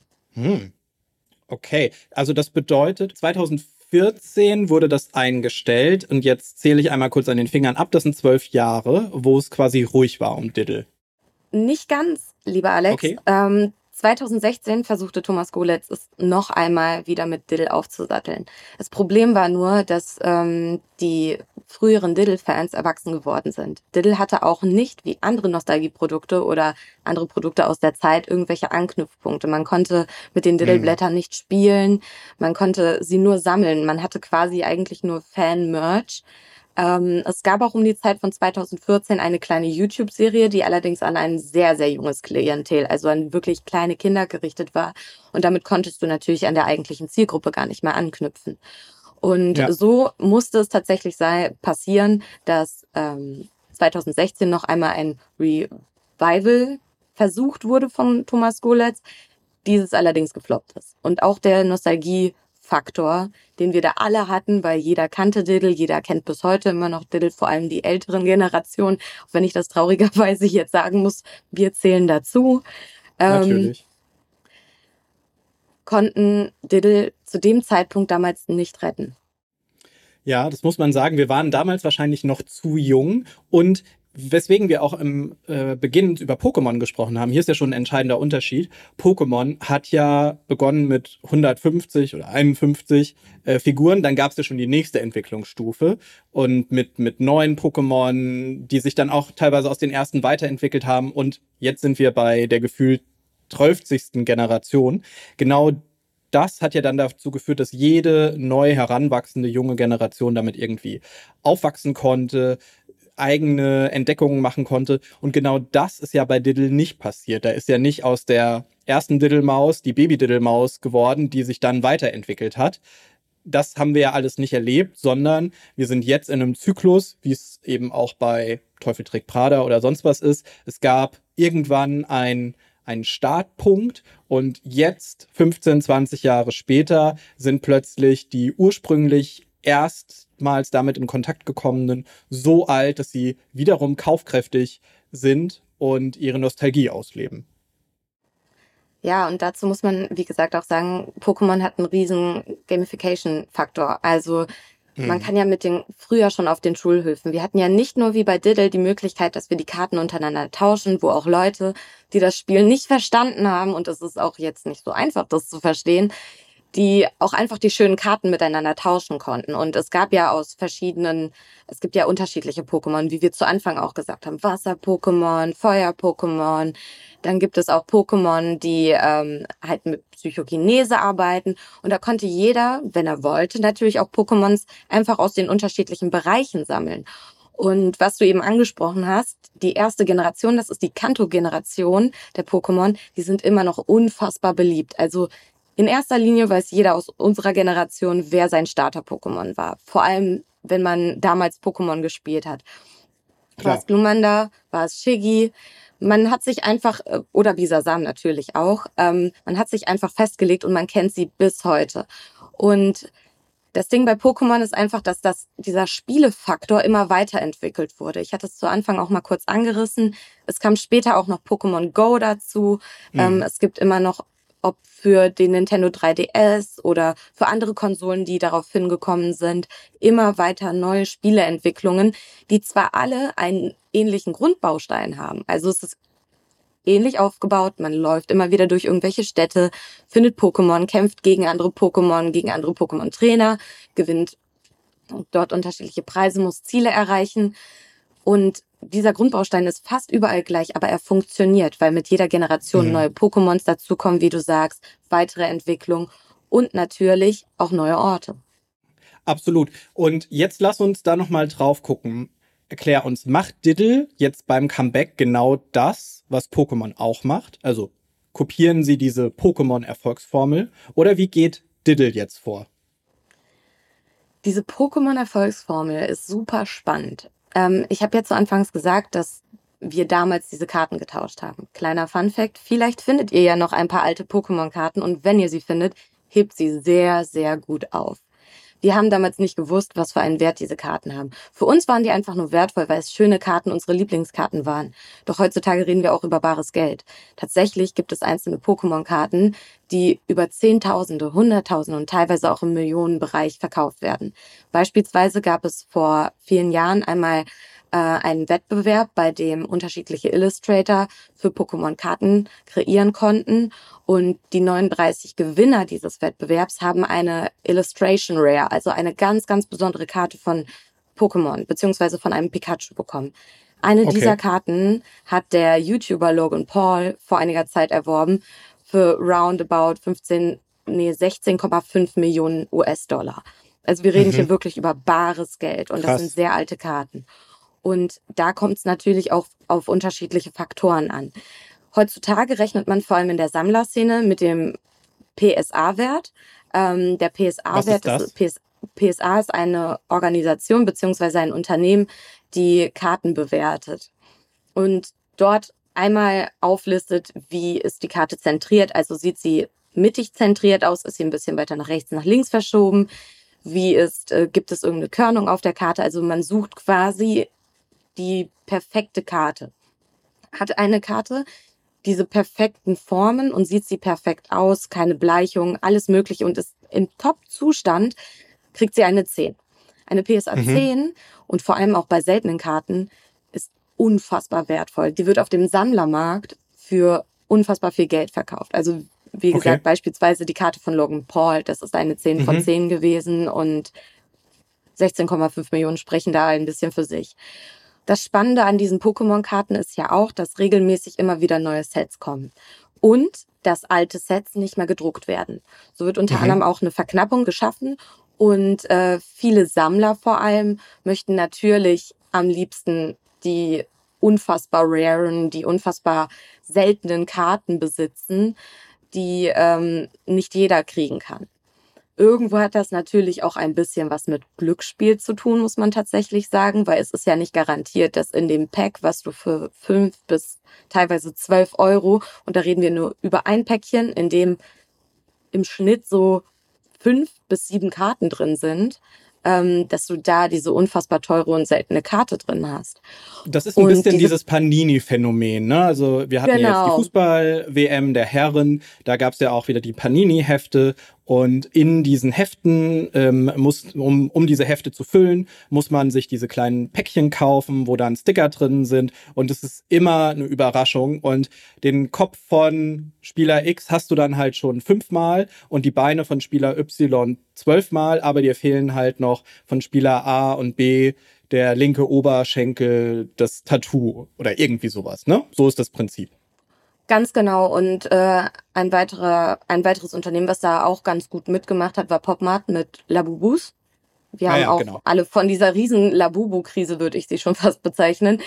Okay, also das bedeutet, 2014 wurde das eingestellt und jetzt zähle ich einmal kurz an den Fingern ab. Das sind 12 Jahre, wo es quasi ruhig war um Diddle. Nicht ganz, lieber Alex. Okay. 2016 versuchte Thomas Golitz es noch einmal wieder mit Diddle aufzusatteln. Das Problem war nur, dass die früheren Diddle-Fans erwachsen geworden sind. Diddle hatte auch nicht wie andere Nostalgieprodukte oder andere Produkte aus der Zeit irgendwelche Anknüpfpunkte. Man konnte mit den Diddle-Blättern nicht spielen, man konnte sie nur sammeln. Man hatte quasi eigentlich nur Fan-Merch. Es gab auch um die Zeit von 2014 eine kleine YouTube-Serie, die allerdings an ein sehr, sehr junges Klientel, also an wirklich kleine Kinder gerichtet war. Und damit konntest du natürlich an der eigentlichen Zielgruppe gar nicht mehr anknüpfen. Und so musste es tatsächlich passieren, dass 2016 noch einmal ein Revival versucht wurde von Thomas Golitz, dieses allerdings gefloppt ist. Und auch der Nostalgie-Faktor, den wir da alle hatten, weil jeder kannte Diddle, jeder kennt bis heute immer noch Diddle, vor allem die älteren Generationen, auch wenn ich das traurigerweise jetzt sagen muss, wir zählen dazu. Natürlich. Konnten Diddle zu dem Zeitpunkt damals nicht retten. Ja, das muss man sagen. Wir waren damals wahrscheinlich noch zu jung und weswegen wir auch im Beginn über Pokémon gesprochen haben, hier ist ja schon ein entscheidender Unterschied. Pokémon hat ja begonnen mit 150 oder 51 Figuren, dann gab es ja schon die nächste Entwicklungsstufe und mit neuen Pokémon, die sich dann auch teilweise aus den ersten weiterentwickelt haben und jetzt sind wir bei der gefühlt 12. Generation. Genau das hat ja dann dazu geführt, dass jede neu heranwachsende junge Generation damit irgendwie aufwachsen konnte, eigene Entdeckungen machen konnte. Und genau das ist ja bei Diddle nicht passiert. Da ist ja nicht aus der ersten Diddle-Maus die Baby-Diddle-Maus geworden, die sich dann weiterentwickelt hat. Das haben wir ja alles nicht erlebt, sondern wir sind jetzt in einem Zyklus, wie es eben auch bei Teufel trägt Prada oder sonst was ist. Es gab irgendwann einen Startpunkt und jetzt, 15, 20 Jahre später, sind plötzlich die ursprünglich erstmals damit in Kontakt gekommenen so alt, dass sie wiederum kaufkräftig sind und ihre Nostalgie ausleben. Ja, und dazu muss man, wie gesagt, auch sagen, Pokémon hat einen riesen Gamification-Faktor. Also man kann ja mit den früher schon auf den Schulhöfen. Wir hatten ja nicht nur wie bei Diddle die Möglichkeit, dass wir die Karten untereinander tauschen, wo auch Leute, die das Spiel nicht verstanden haben, und es ist auch jetzt nicht so einfach, das zu verstehen, die auch einfach die schönen Karten miteinander tauschen konnten. Und es gab ja es gibt ja unterschiedliche Pokémon, wie wir zu Anfang auch gesagt haben. Wasser-Pokémon, Feuer-Pokémon. Dann gibt es auch Pokémon, die halt mit Psychokinese arbeiten. Und da konnte jeder, wenn er wollte, natürlich auch Pokémons einfach aus den unterschiedlichen Bereichen sammeln. Und was du eben angesprochen hast, die erste Generation, das ist die Kanto-Generation der Pokémon, die sind immer noch unfassbar beliebt. Also in erster Linie weiß jeder aus unserer Generation, wer sein Starter-Pokémon war. Vor allem, wenn man damals Pokémon gespielt hat. War es Glumanda, war es Shiggy. Man hat sich einfach, oder Bisasam natürlich auch, man hat sich einfach festgelegt und man kennt sie bis heute. Und das Ding bei Pokémon ist einfach, dass dieser Spielefaktor immer weiterentwickelt wurde. Ich hatte es zu Anfang auch mal kurz angerissen. Es kam später auch noch Pokémon Go dazu. Es gibt immer noch, ob für den Nintendo 3DS oder für andere Konsolen, die darauf hingekommen sind, immer weiter neue Spieleentwicklungen, die zwar alle einen ähnlichen Grundbaustein haben. Also es ist ähnlich aufgebaut, man läuft immer wieder durch irgendwelche Städte, findet Pokémon, kämpft gegen andere Pokémon-Trainer, gewinnt dort unterschiedliche Preise, muss Ziele erreichen. Und dieser Grundbaustein ist fast überall gleich, aber er funktioniert, weil mit jeder Generation neue Pokémons dazukommen, wie du sagst, weitere Entwicklung und natürlich auch neue Orte. Absolut. Und jetzt lass uns da nochmal drauf gucken. Erklär uns, macht Diddle jetzt beim Comeback genau das, was Pokémon auch macht? Also kopieren sie diese Pokémon-Erfolgsformel oder wie geht Diddle jetzt vor? Diese Pokémon-Erfolgsformel ist super spannend. Ich habe ja zu Anfangs gesagt, dass wir damals diese Karten getauscht haben. Kleiner Funfact, vielleicht findet ihr ja noch ein paar alte Pokémon-Karten und wenn ihr sie findet, hebt sie sehr, sehr gut auf. Wir haben damals nicht gewusst, was für einen Wert diese Karten haben. Für uns waren die einfach nur wertvoll, weil es schöne Karten, unsere Lieblingskarten waren. Doch heutzutage reden wir auch über bares Geld. Tatsächlich gibt es einzelne Pokémon-Karten, die über Zehntausende, Hunderttausende und teilweise auch im Millionenbereich verkauft werden. Beispielsweise gab es vor vielen Jahren einmal einen Wettbewerb, bei dem unterschiedliche Illustrator für Pokémon-Karten kreieren konnten. Und die 39 Gewinner dieses Wettbewerbs haben eine Illustration Rare, also eine ganz, ganz besondere Karte von Pokémon, beziehungsweise von einem Pikachu bekommen. Eine dieser Karten hat der YouTuber Logan Paul vor einiger Zeit erworben für roundabout 16,5 Millionen US-Dollar. Also wir reden hier wirklich über bares Geld und das sind sehr alte Karten. Und da kommt es natürlich auch auf unterschiedliche Faktoren an. Heutzutage rechnet man vor allem in der Sammlerszene mit dem PSA-Wert. Der PSA-Wert PSA ist eine Organisation bzw. ein Unternehmen, die Karten bewertet und dort einmal auflistet, wie ist die Karte zentriert. Also sieht sie mittig zentriert aus, ist sie ein bisschen weiter nach rechts, nach links verschoben. Gibt es irgendeine Körnung auf der Karte? Also man sucht quasi die perfekte Karte. Hat eine Karte diese perfekten Formen und sieht sie perfekt aus, keine Bleichung, alles mögliche und ist im Top-Zustand, kriegt sie eine 10. Eine PSA 10 und vor allem auch bei seltenen Karten ist unfassbar wertvoll. Die wird auf dem Sammlermarkt für unfassbar viel Geld verkauft. Also wie gesagt, beispielsweise die Karte von Logan Paul, das ist eine 10 von 10 gewesen und 16,5 Millionen sprechen da ein bisschen für sich. Das Spannende an diesen Pokémon-Karten ist ja auch, dass regelmäßig immer wieder neue Sets kommen und dass alte Sets nicht mehr gedruckt werden. So wird unter anderem auch eine Verknappung geschaffen und viele Sammler vor allem möchten natürlich am liebsten die unfassbar raren, die unfassbar seltenen Karten besitzen, die nicht jeder kriegen kann. Irgendwo hat das natürlich auch ein bisschen was mit Glücksspiel zu tun, muss man tatsächlich sagen, weil es ist ja nicht garantiert, dass in dem Pack, was du für 5 bis teilweise 12 Euro, und da reden wir nur über ein Päckchen, in dem im Schnitt so 5 bis 7 Karten drin sind, dass du da diese unfassbar teure und seltene Karte drin hast. Das ist ein bisschen dieses Panini-Phänomen, ne? Also wir hatten ja jetzt die Fußball-WM der Herren, da gab es ja auch wieder die Panini-Hefte und in diesen Heften, um diese Hefte zu füllen, muss man sich diese kleinen Päckchen kaufen, wo dann Sticker drin sind und es ist immer eine Überraschung und den Kopf von Spieler X hast du dann halt schon 5-mal und die Beine von Spieler Y 12-mal, aber dir fehlen halt noch von Spieler A und B der linke Oberschenkel, das Tattoo oder irgendwie sowas, ne? So ist das Prinzip. Ganz genau. Und ein weiteres Unternehmen, was da auch ganz gut mitgemacht hat, war PopMart mit Labubus. Wir haben auch alle von dieser riesen Labubu-Krise, würde ich sie schon fast bezeichnen,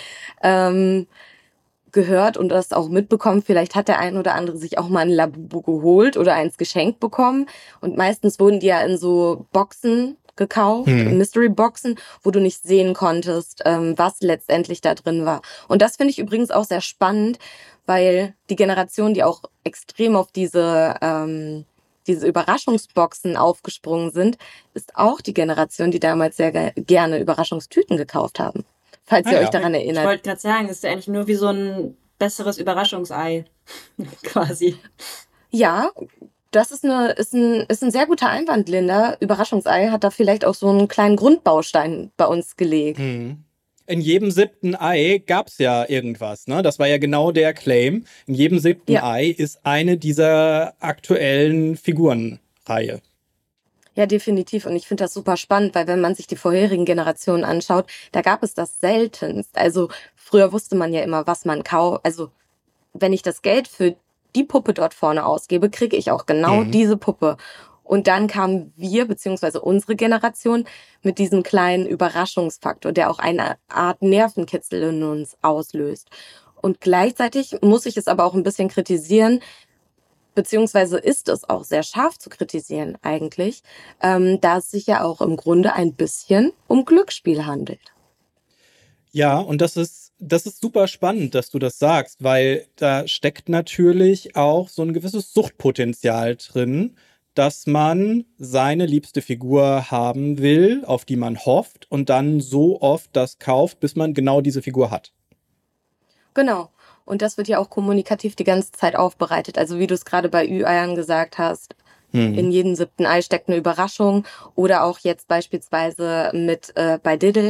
gehört und das auch mitbekommen. Vielleicht hat der ein oder andere sich auch mal ein Labubu geholt oder eins geschenkt bekommen. Und meistens wurden die ja in so Boxen gekauft, Mystery-Boxen, wo du nicht sehen konntest, was letztendlich da drin war. Und das finde ich übrigens auch sehr spannend, weil die Generation, die auch extrem auf diese Überraschungsboxen aufgesprungen sind, ist auch die Generation, die damals sehr gerne Überraschungstüten gekauft haben. Falls ihr euch daran erinnert. Ich wollte gerade sagen, es ist ja eigentlich nur wie so ein besseres Überraschungsei, quasi. Ja, das ist ein sehr guter Einwand, Linda. Überraschungsei hat da vielleicht auch so einen kleinen Grundbaustein bei uns gelegt. In jedem 7. Ei gab's ja irgendwas, ne? Das war ja genau der Claim. In jedem 7. Ei ist eine dieser aktuellen Figurenreihe. Ja, definitiv. Und ich finde das super spannend, weil wenn man sich die vorherigen Generationen anschaut, da gab es das seltenst. Also früher wusste man ja immer, was man kauft. Also wenn ich das Geld für die Puppe dort vorne ausgebe, kriege ich auch genau diese Puppe. Und dann kamen wir, beziehungsweise unsere Generation, mit diesem kleinen Überraschungsfaktor, der auch eine Art Nervenkitzel in uns auslöst. Und gleichzeitig muss ich es aber auch ein bisschen kritisieren, beziehungsweise ist es auch sehr scharf zu kritisieren eigentlich, da es sich ja auch im Grunde ein bisschen um Glücksspiel handelt. Ja, und das ist super spannend, dass du das sagst, weil da steckt natürlich auch so ein gewisses Suchtpotenzial drin, dass man seine liebste Figur haben will, auf die man hofft und dann so oft das kauft, bis man genau diese Figur hat. Genau. Und das wird ja auch kommunikativ die ganze Zeit aufbereitet. Also wie du es gerade bei Ü-Eiern gesagt hast, in jedem 7. Ei steckt eine Überraschung. Oder auch jetzt beispielsweise bei Diddle.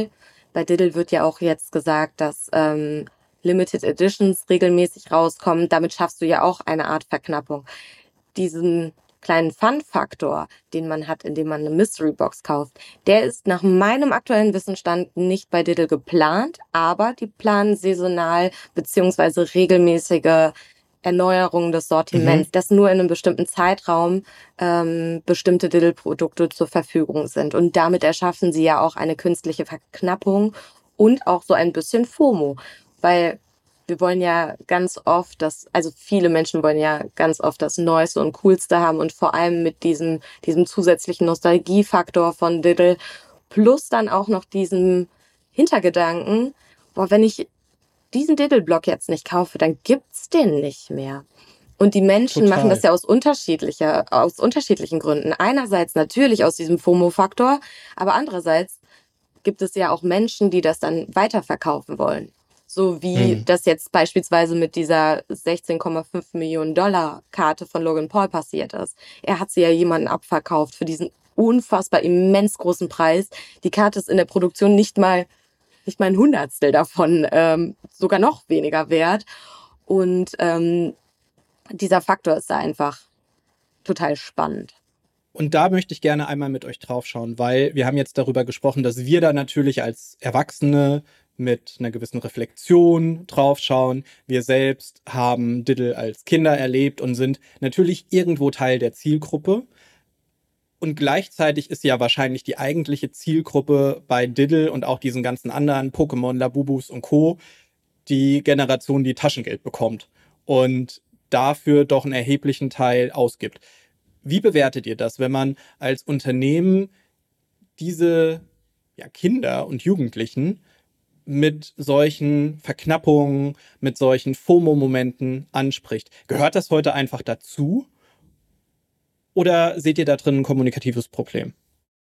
Bei Diddle wird ja auch jetzt gesagt, dass Limited Editions regelmäßig rauskommen. Damit schaffst du ja auch eine Art Verknappung. Diesen kleinen Fun-Faktor, den man hat, indem man eine Mystery-Box kauft, der ist nach meinem aktuellen Wissensstand nicht bei Diddle geplant, aber die planen saisonal bzw. regelmäßige Erneuerung des Sortiments, dass nur in einem bestimmten Zeitraum bestimmte Diddle-Produkte zur Verfügung sind. Und damit erschaffen sie ja auch eine künstliche Verknappung und auch so ein bisschen FOMO. Weil wir wollen ja ganz oft viele Menschen wollen ja ganz oft das Neueste und Coolste haben und vor allem mit diesem zusätzlichen Nostalgiefaktor von Diddle plus dann auch noch diesem Hintergedanken, wenn ich diesen Diddle-Block jetzt nicht kaufe, dann gibt's den nicht mehr. Und die Menschen machen das ja aus unterschiedlichen Gründen. Einerseits natürlich aus diesem FOMO-Faktor, aber andererseits gibt es ja auch Menschen, die das dann weiterverkaufen wollen. So wie das jetzt beispielsweise mit dieser 16,5 Millionen $, Karte von Logan Paul passiert ist. Er hat sie ja jemanden abverkauft für diesen unfassbar immens großen Preis. Die Karte ist in der Produktion nicht mal ein Hundertstel davon, sogar noch weniger wert. Und dieser Faktor ist da einfach total spannend. Und da möchte ich gerne einmal mit euch draufschauen, weil wir haben jetzt darüber gesprochen, dass wir da natürlich als Erwachsene mit einer gewissen Reflexion draufschauen. Wir selbst haben Diddle als Kinder erlebt und sind natürlich irgendwo Teil der Zielgruppe. Und gleichzeitig ist ja wahrscheinlich die eigentliche Zielgruppe bei Diddle und auch diesen ganzen anderen Pokémon, Labubus und Co. die Generation, die Taschengeld bekommt und dafür doch einen erheblichen Teil ausgibt. Wie bewertet ihr das, wenn man als Unternehmen diese Kinder und Jugendlichen mit solchen Verknappungen, mit solchen FOMO-Momenten anspricht? Gehört das heute einfach dazu? Oder seht ihr da drin ein kommunikatives Problem?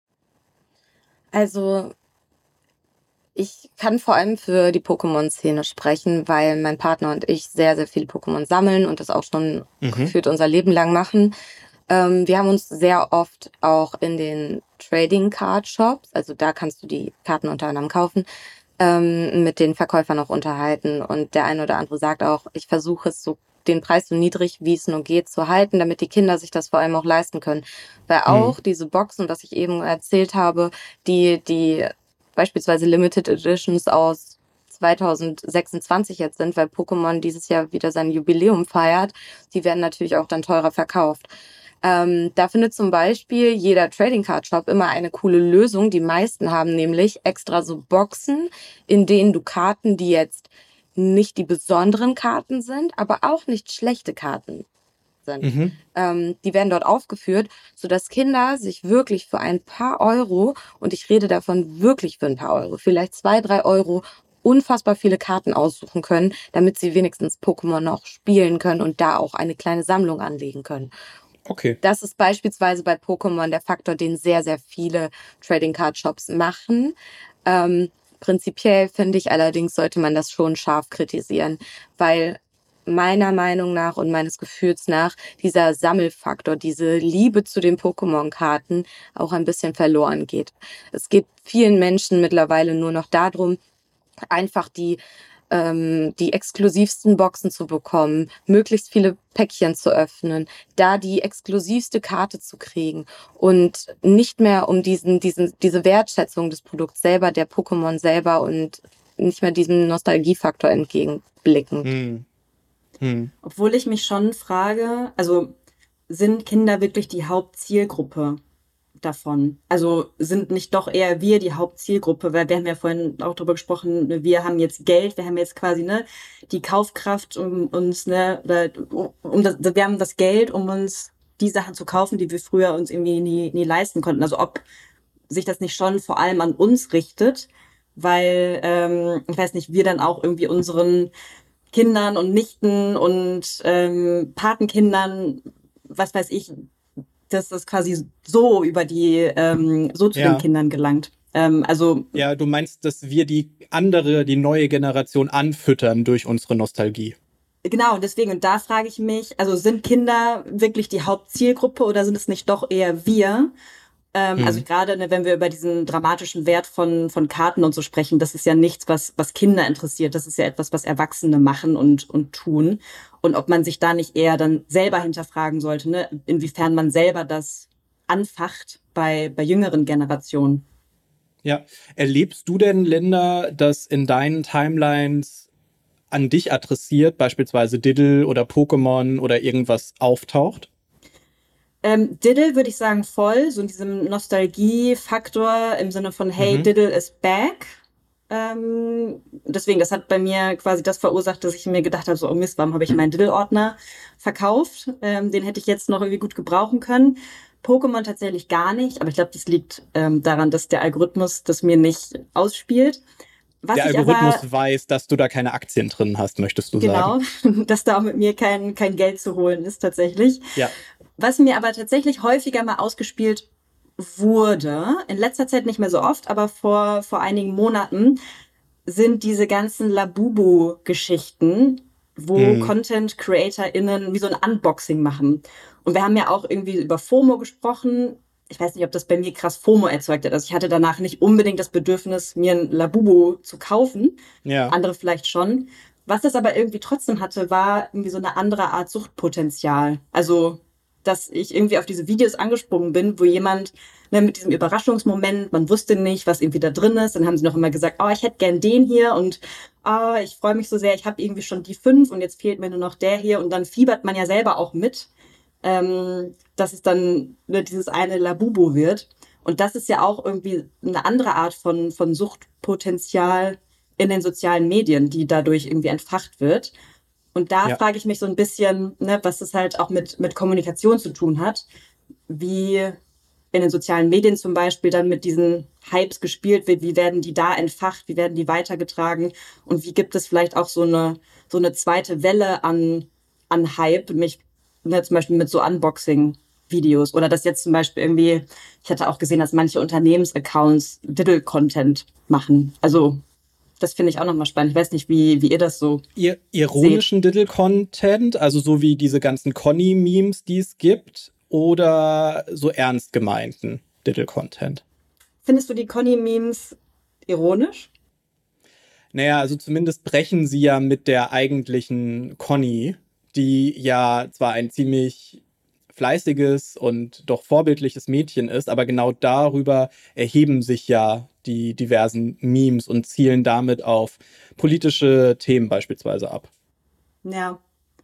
Also, ich kann vor allem für die Pokémon-Szene sprechen, weil mein Partner und ich sehr, sehr viele Pokémon sammeln und das auch schon gefühlt unser Leben lang machen. Wir haben uns sehr oft auch in den Trading-Card-Shops, also da kannst du die Karten unter anderem kaufen, mit den Verkäufern auch unterhalten. Und der eine oder andere sagt auch, ich versuche es den Preis so niedrig, wie es nur geht, zu halten, damit die Kinder sich das vor allem auch leisten können. Weil auch diese Boxen, was ich eben erzählt habe, die beispielsweise Limited Editions aus 2026 jetzt sind, weil Pokémon dieses Jahr wieder sein Jubiläum feiert, die werden natürlich auch dann teurer verkauft. Da findet zum Beispiel jeder Trading Card Shop immer eine coole Lösung. Die meisten haben nämlich extra so Boxen, in denen du Karten, die jetzt nicht die besonderen Karten sind, aber auch nicht schlechte Karten sind. Die werden dort aufgeführt, sodass Kinder sich wirklich für ein paar Euro, und ich rede davon wirklich für ein paar Euro, vielleicht 2, 3 Euro, unfassbar viele Karten aussuchen können, damit sie wenigstens Pokémon noch spielen können und da auch eine kleine Sammlung anlegen können. Okay. Das ist beispielsweise bei Pokémon der Faktor, den sehr, sehr viele Trading Card Shops machen. Prinzipiell finde ich allerdings, sollte man das schon scharf kritisieren, weil meiner Meinung nach und meines Gefühls nach dieser Sammelfaktor, diese Liebe zu den Pokémon-Karten auch ein bisschen verloren geht. Es geht vielen Menschen mittlerweile nur noch darum, einfach die exklusivsten Boxen zu bekommen, möglichst viele Päckchen zu öffnen, da die exklusivste Karte zu kriegen und nicht mehr um diese Wertschätzung des Produkts selber, der Pokémon selber und nicht mehr diesem Nostalgiefaktor entgegenblicken. Obwohl ich mich schon frage, also sind Kinder wirklich die Hauptzielgruppe davon? Also sind nicht doch eher wir die Hauptzielgruppe, weil wir haben ja vorhin auch darüber gesprochen, wir haben jetzt Geld, wir haben jetzt quasi die Kaufkraft, wir haben das Geld, um uns die Sachen zu kaufen, die wir früher uns irgendwie nie leisten konnten. Also ob sich das nicht schon vor allem an uns richtet, weil, ich weiß nicht, wir dann auch irgendwie unseren Kindern und Nichten und Patenkindern, was weiß ich, dass das quasi so über so zu den Kindern gelangt. Ja, du meinst, dass wir die neue Generation anfüttern durch unsere Nostalgie. Genau, deswegen, und da frage ich mich, also sind Kinder wirklich die Hauptzielgruppe oder sind es nicht doch eher wir? Also gerade, ne, wenn wir über diesen dramatischen Wert von Karten und so sprechen, das ist ja nichts, was Kinder interessiert. Das ist ja etwas, was Erwachsene machen und tun. Und ob man sich da nicht eher dann selber hinterfragen sollte, ne, inwiefern man selber das anfacht bei jüngeren Generationen. Ja. Erlebst du denn, Linda, dass in deinen Timelines an dich adressiert, beispielsweise Diddle oder Pokémon oder irgendwas auftaucht? Diddle würde ich sagen voll, so in diesem Nostalgie-Faktor im Sinne von, hey, Diddle is back. Deswegen, das hat bei mir quasi das verursacht, dass ich mir gedacht habe, so, oh Mist, warum habe ich meinen Diddle-Ordner verkauft? Den hätte ich jetzt noch irgendwie gut gebrauchen können. Pokémon tatsächlich gar nicht, aber ich glaube, das liegt daran, dass der Algorithmus das mir nicht ausspielt. Der Algorithmus weiß, dass du da keine Aktien drin hast, möchtest du sagen. Genau, dass da auch mit mir kein Geld zu holen ist tatsächlich. Ja. Was mir aber tatsächlich häufiger mal ausgespielt wurde, in letzter Zeit nicht mehr so oft, aber vor einigen Monaten, sind diese ganzen Labubu-Geschichten, wo Content-CreatorInnen wie so ein Unboxing machen. Und wir haben ja auch irgendwie über FOMO gesprochen. Ich weiß nicht, ob das bei mir krass FOMO erzeugt hat. Also ich hatte danach nicht unbedingt das Bedürfnis, mir ein Labubu zu kaufen. Ja. Andere vielleicht schon. Was es aber irgendwie trotzdem hatte, war irgendwie so eine andere Art Suchtpotenzial. Also, dass ich irgendwie auf diese Videos angesprungen bin, wo jemand mit diesem Überraschungsmoment, man wusste nicht, was irgendwie da drin ist. Dann haben sie noch immer gesagt, oh, ich hätte gern den hier und ich freue mich so sehr, ich habe irgendwie schon die 5 und jetzt fehlt mir nur noch der hier. Und dann fiebert man ja selber auch mit, dass es dann dieses eine Labubu wird. Und das ist ja auch irgendwie eine andere Art von Suchtpotenzial in den sozialen Medien, die dadurch irgendwie entfacht wird. Und da frage ich mich so ein bisschen, was das halt auch mit Kommunikation zu tun hat, wie in den sozialen Medien zum Beispiel dann mit diesen Hypes gespielt wird, wie werden die da entfacht, wie werden die weitergetragen und wie gibt es vielleicht auch so eine zweite Welle an Hype, zum Beispiel mit so Unboxing-Videos oder dass jetzt zum Beispiel irgendwie, ich hatte auch gesehen, dass manche Unternehmensaccounts Diddle-Content machen. Also das finde ich auch nochmal spannend. Ich weiß nicht, wie ihr das so ironischen Diddle-Content, also so wie diese ganzen Conny-Memes, die es gibt, oder so ernst gemeinten Diddle-Content? Findest du die Conny-Memes ironisch? Naja, also zumindest brechen sie ja mit der eigentlichen Conny, die ja zwar ein ziemlich fleißiges und doch vorbildliches Mädchen ist, aber genau darüber erheben sich ja die diversen Memes und zielen damit auf politische Themen beispielsweise ab. Ja.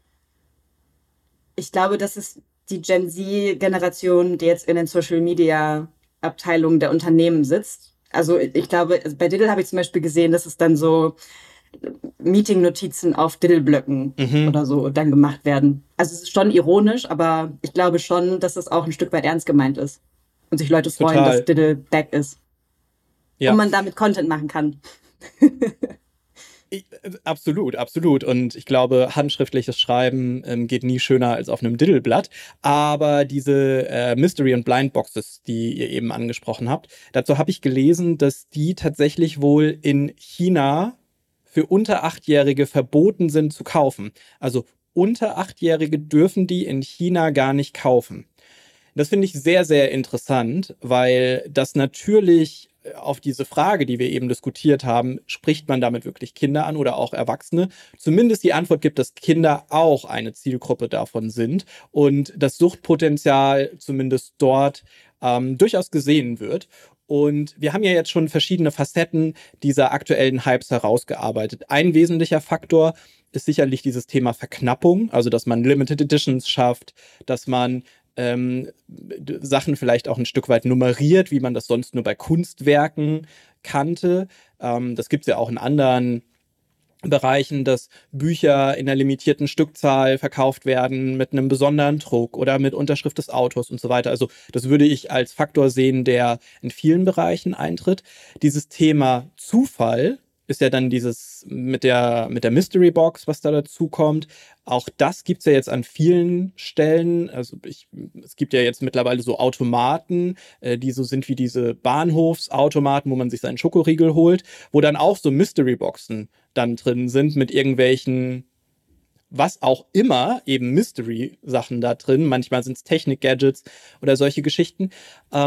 Ich glaube, das ist die Gen Z-Generation, die jetzt in den Social-Media-Abteilungen der Unternehmen sitzt. Also ich glaube, bei Diddle habe ich zum Beispiel gesehen, dass es dann so Meeting-Notizen auf Diddle-Blöcken oder so dann gemacht werden. Also es ist schon ironisch, aber ich glaube schon, dass es auch ein Stück weit ernst gemeint ist. Und sich Leute freuen, dass Diddle back ist. Ja. Und man damit Content machen kann. Absolut, absolut. Und ich glaube, handschriftliches Schreiben geht nie schöner als auf einem Diddleblatt. Aber diese Mystery- und Blindboxes, die ihr eben angesprochen habt, dazu habe ich gelesen, dass die tatsächlich wohl in China für unter 8-Jährige verboten sind zu kaufen. Also unter 8-Jährige dürfen die in China gar nicht kaufen. Das finde ich sehr, sehr interessant, weil das natürlich auf diese Frage, die wir eben diskutiert haben, spricht man damit wirklich Kinder an oder auch Erwachsene? Zumindest die Antwort gibt, dass Kinder auch eine Zielgruppe davon sind und das Suchtpotenzial zumindest dort durchaus gesehen wird. Und wir haben ja jetzt schon verschiedene Facetten dieser aktuellen Hypes herausgearbeitet. Ein wesentlicher Faktor ist sicherlich dieses Thema Verknappung, also dass man Limited Editions schafft, dass man Sachen vielleicht auch ein Stück weit nummeriert, wie man das sonst nur bei Kunstwerken kannte. Das gibt es ja auch in anderen Bereichen, dass Bücher in einer limitierten Stückzahl verkauft werden mit einem besonderen Druck oder mit Unterschrift des Autors und so weiter. Also das würde ich als Faktor sehen, der in vielen Bereichen eintritt. Dieses Thema Zufall ist ja dann dieses mit der Mystery Box, was da dazu kommt. Auch das gibt es ja jetzt an vielen Stellen. Also es gibt ja jetzt mittlerweile so Automaten, die so sind wie diese Bahnhofsautomaten, wo man sich seinen Schokoriegel holt, wo dann auch so Mystery Boxen dann drin sind mit irgendwelchen, was auch immer, eben Mystery-Sachen da drin. Manchmal sind es Technik-Gadgets oder solche Geschichten.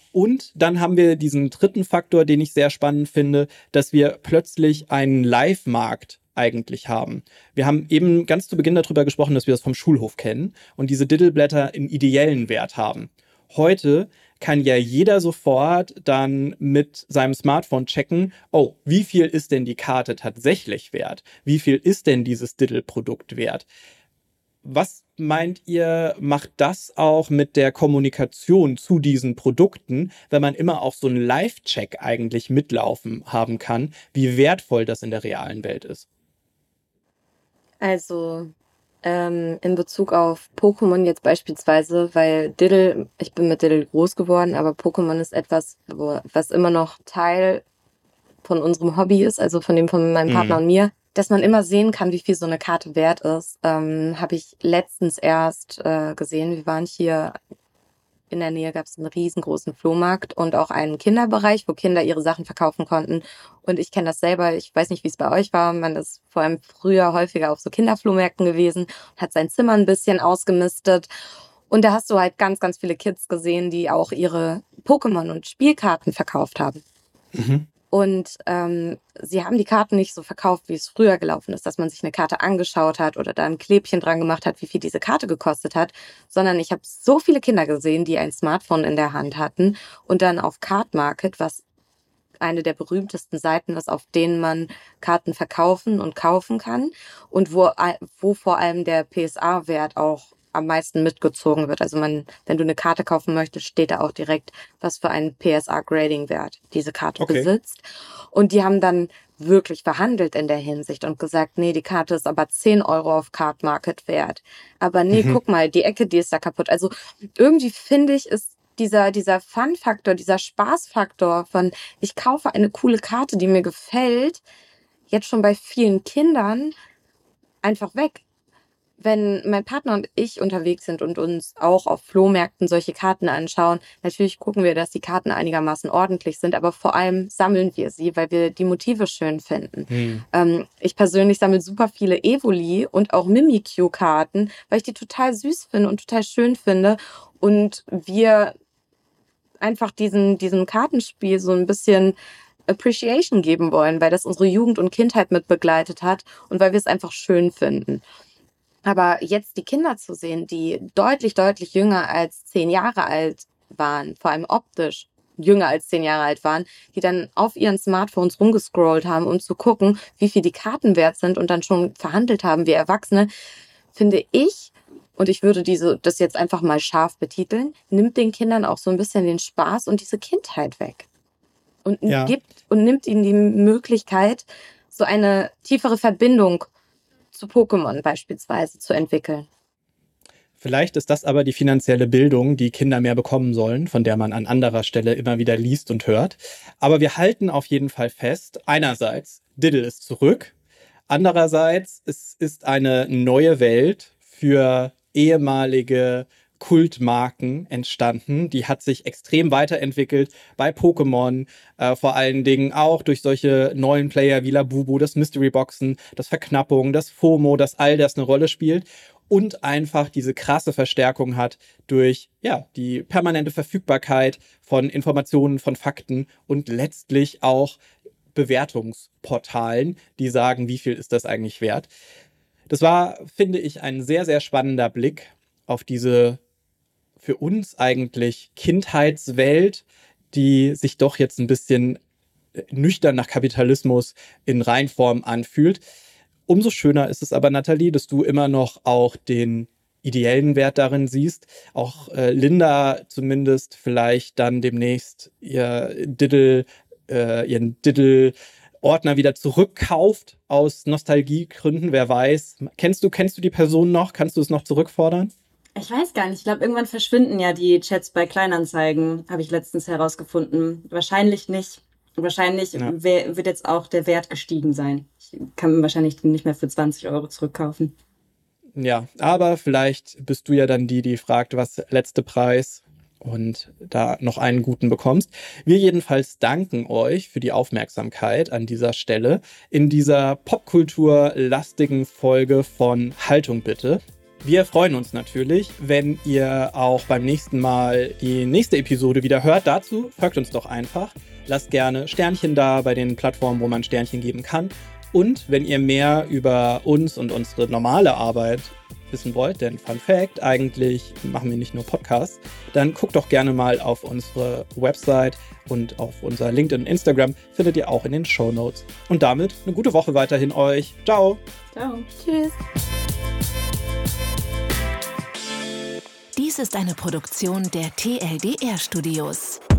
Und dann haben wir diesen dritten Faktor, den ich sehr spannend finde, dass wir plötzlich einen Live-Markt eigentlich haben. Wir haben eben ganz zu Beginn darüber gesprochen, dass wir das vom Schulhof kennen und diese Diddleblätter einen ideellen Wert haben. Heute kann ja jeder sofort dann mit seinem Smartphone checken, oh, wie viel ist denn die Karte tatsächlich wert? Wie viel ist denn dieses Diddle-Produkt wert? Was meint ihr, macht das auch mit der Kommunikation zu diesen Produkten, wenn man immer auch so einen Live-Check eigentlich mitlaufen haben kann, wie wertvoll das in der realen Welt ist? Also in Bezug auf Pokémon jetzt beispielsweise, weil ich bin mit Diddle groß geworden, aber Pokémon ist etwas, was immer noch Teil von unserem Hobby ist, also von meinem Partner und mir, dass man immer sehen kann, wie viel so eine Karte wert ist, habe ich letztens erst gesehen. Wir waren hier in der Nähe, gab es einen riesengroßen Flohmarkt und auch einen Kinderbereich, wo Kinder ihre Sachen verkaufen konnten. Und ich kenne das selber, ich weiß nicht, wie es bei euch war, man ist vor allem früher häufiger auf so Kinderflohmärkten gewesen, hat sein Zimmer ein bisschen ausgemistet. Und da hast du halt ganz, ganz viele Kids gesehen, die auch ihre Pokémon- und Spielkarten verkauft haben. Mhm. Und sie haben die Karten nicht so verkauft, wie es früher gelaufen ist, dass man sich eine Karte angeschaut hat oder da ein Klebchen dran gemacht hat, wie viel diese Karte gekostet hat, sondern ich habe so viele Kinder gesehen, die ein Smartphone in der Hand hatten und dann auf Card Market, was eine der berühmtesten Seiten ist, auf denen man Karten verkaufen und kaufen kann und wo vor allem der PSA-Wert auch am meisten mitgezogen wird. Also wenn du eine Karte kaufen möchtest, steht da auch direkt, was für einen PSA-Grading-Wert diese Karte besitzt. Und die haben dann wirklich verhandelt in der Hinsicht und gesagt, nee, die Karte ist aber 10 Euro auf Card Market wert. Aber nee, guck mal, die Ecke, die ist da kaputt. Also irgendwie finde ich, ist dieser Fun-Faktor, dieser Spaßfaktor von, ich kaufe eine coole Karte, die mir gefällt, jetzt schon bei vielen Kindern einfach weg. Wenn mein Partner und ich unterwegs sind und uns auch auf Flohmärkten solche Karten anschauen, natürlich gucken wir, dass die Karten einigermaßen ordentlich sind, aber vor allem sammeln wir sie, weil wir die Motive schön finden. Ich persönlich sammle super viele Evoli und auch Mimikyu-Karten, weil ich die total süß finde und total schön finde und wir einfach diesem Kartenspiel so ein bisschen Appreciation geben wollen, weil das unsere Jugend und Kindheit mit begleitet hat und weil wir es einfach schön finden. Aber jetzt die Kinder zu sehen, die deutlich, deutlich jünger als 10 Jahre alt waren, vor allem optisch jünger als 10 Jahre alt waren, die dann auf ihren Smartphones rumgescrollt haben, um zu gucken, wie viel die Karten wert sind und dann schon verhandelt haben wie Erwachsene, finde ich, und ich würde das jetzt einfach mal scharf betiteln, nimmt den Kindern auch so ein bisschen den Spaß und diese Kindheit weg. Und nimmt ihnen die Möglichkeit, so eine tiefere Verbindung zu Pokémon beispielsweise zu entwickeln. Vielleicht ist das aber die finanzielle Bildung, die Kinder mehr bekommen sollen, von der man an anderer Stelle immer wieder liest und hört. Aber wir halten auf jeden Fall fest, einerseits, Diddle ist zurück. Andererseits, es ist eine neue Welt für ehemalige Kultmarken entstanden. Die hat sich extrem weiterentwickelt bei Pokémon, vor allen Dingen auch durch solche neuen Player wie Labubu, das Mystery-Boxen, das Verknappung, das FOMO, dass all das eine Rolle spielt und einfach diese krasse Verstärkung hat durch die permanente Verfügbarkeit von Informationen, von Fakten und letztlich auch Bewertungsportalen, die sagen, wie viel ist das eigentlich wert. Das war, finde ich, ein sehr, sehr spannender Blick auf diese für uns eigentlich Kindheitswelt, die sich doch jetzt ein bisschen nüchtern nach Kapitalismus in Reinform anfühlt. Umso schöner ist es aber, Nathalie, dass du immer noch auch den ideellen Wert darin siehst. Auch Linda zumindest vielleicht dann demnächst ihren Diddle-Ordner wieder zurückkauft aus Nostalgiegründen. Wer weiß. Kennst du die Person noch? Kannst du es noch zurückfordern? Ich weiß gar nicht. Ich glaube, irgendwann verschwinden ja die Chats bei Kleinanzeigen, habe ich letztens herausgefunden. Wahrscheinlich nicht. Wahrscheinlich wird jetzt auch der Wert gestiegen sein. Ich kann wahrscheinlich nicht mehr für 20 Euro zurückkaufen. Ja, aber vielleicht bist du ja dann die fragt, was letzte Preis und da noch einen guten bekommst. Wir jedenfalls danken euch für die Aufmerksamkeit an dieser Stelle in dieser popkulturlastigen Folge von Haltung bitte. Wir freuen uns natürlich, wenn ihr auch beim nächsten Mal die nächste Episode wieder hört. Dazu folgt uns doch einfach. Lasst gerne Sternchen da bei den Plattformen, wo man Sternchen geben kann. Und wenn ihr mehr über uns und unsere normale Arbeit wissen wollt, denn Fun Fact, eigentlich machen wir nicht nur Podcasts, dann guckt doch gerne mal auf unsere Website und auf unser LinkedIn und Instagram, findet ihr auch in den Shownotes. Und damit eine gute Woche weiterhin euch. Ciao. Ciao. Tschüss. Dies ist eine Produktion der TLDR Studios.